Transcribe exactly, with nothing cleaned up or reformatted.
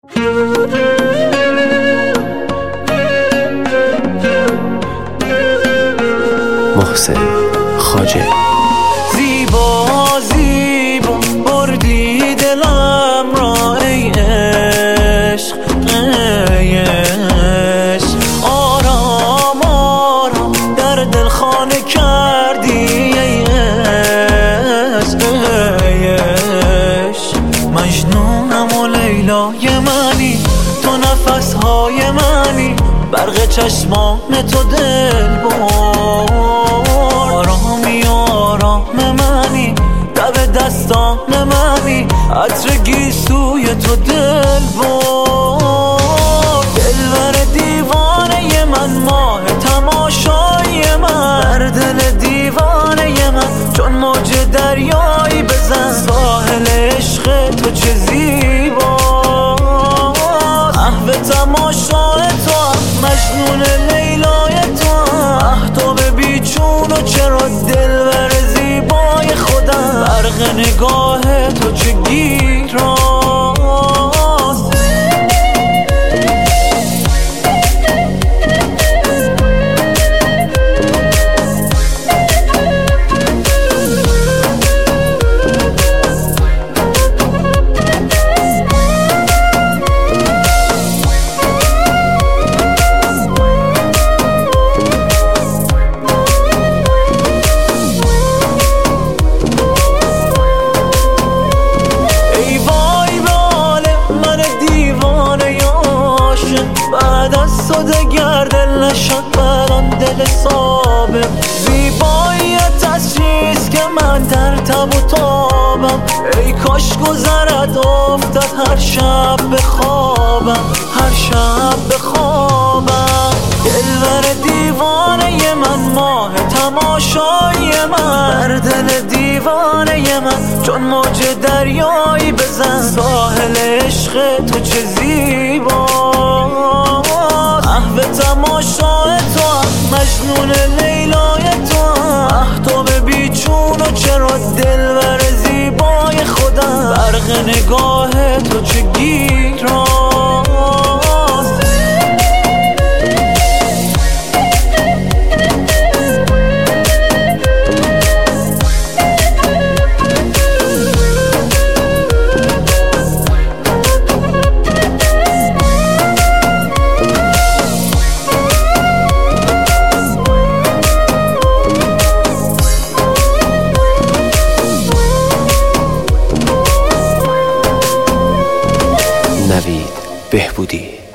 محسن خواجه. زیبا زیبا بردی دلم را ای عشق، ای عشق. آرام آرام در دل خانه کردی ای عشق، ای عشق. مجنونم و لیلای منی، تو نفسهای منی، برق چشمان تو دل بر. آرامی آرام منی، دب دستان منی، عطر گیسوی تو دل بر. دلبر دیوانه من، ماه تماشای من، در دل دیوانه من چون موج دریایی بزن. ساحل عشق تو چه زیباست، محو تماشای تو، مجنون لیلای تو، مهتاب بیچون و چرا دلبر زیبای خودم. برق نگاه تو چه گیراست. بعد از تو دگر دل نشد بران دل صابم. زیباییت از چیست که من در تب و تابم. ای کاش گذرد افتد هر شب به خوابم، هر شب به خوابم. دلبر دیوانه من، ماه تماشای من، در دل دیوانه من چون موج دریایی بزن. ساحل عشق تو چه زیباست، محو تماشای تو، مجنون لیلای تو، مهتاب بیچون و چرا دلبر زیبای خودم. برق نگاه تو چه گیراست. نوید بهبودی.